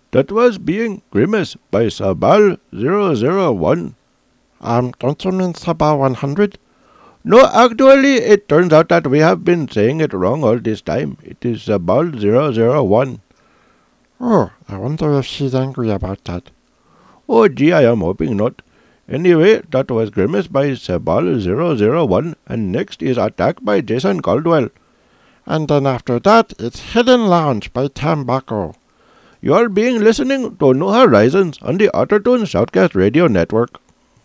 That was being Grimace by Sabal 001. Don't you mean Sabal 100? No, actually, it turns out that we have been saying it wrong all this time. It is Sabal 001. Oh, I wonder if she's angry about that. Oh, gee, I am hoping not. Anyway, that was Grimace by Sabal 001, and next is Attack by Jason Caldwell. And then after that, it's Hidden Lounge by Tambaco. You are being listening to New Horizons on the Ottertoon Shoutcast Radio Network.